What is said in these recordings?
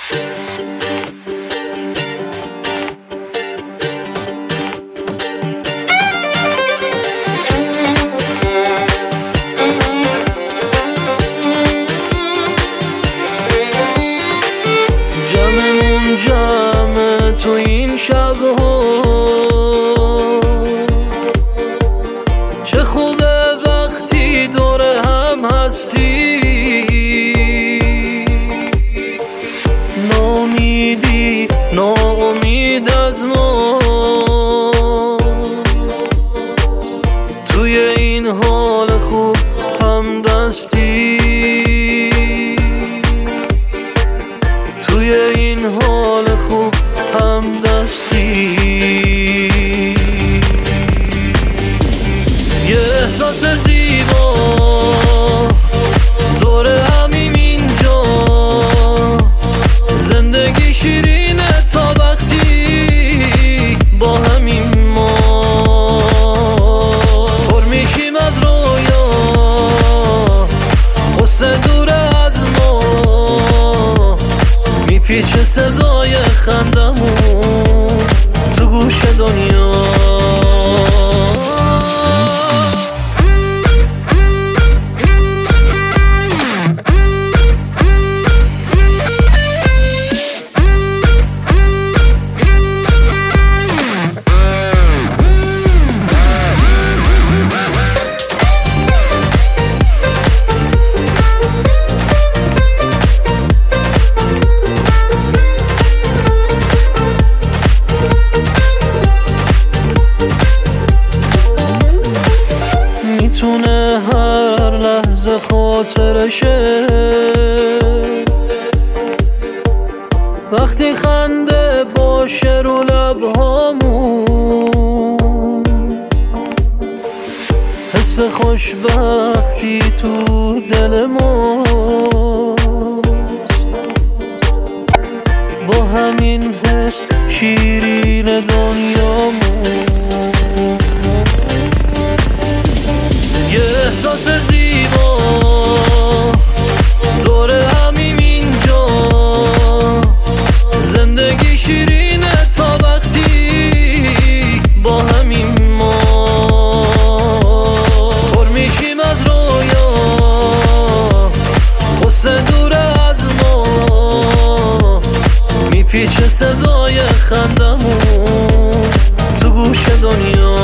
جمعمون جمع تو این شبها، چه خوبه وقتی دور هم هستی. ناامیدی ناامید از ما، توی این حال خوب هم دستی. توی این حال خوب هم دستی. یه احساس زیبا دور همیم اینجا، زندگی شیرینه تا وقتی با همیم ما پر میشیم از رویا، قصه دور از ما میپیچه صدای خندمون تو گوش دنیا. میتونه هر لحظه خاطرشه، وقتی خنده باشه رو لبهامون، حس خوشبختی تو دل ماست. با همین حس شیرین دنیامون. یه احساس زیبا دور همیم اینجا، زندگی شیرینه تا وقتی با همیم ما پر میشیم از رویا، قصه دور از ما میپیچه صدای خندمون تو گوش دنیا.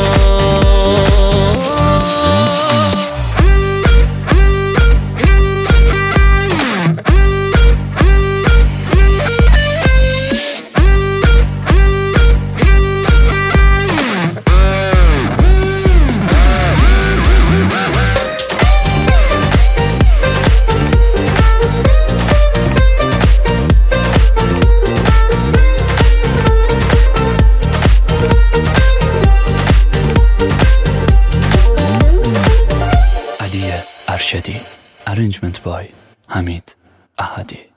Arshedi. Arrangement by Hamid Ahadi.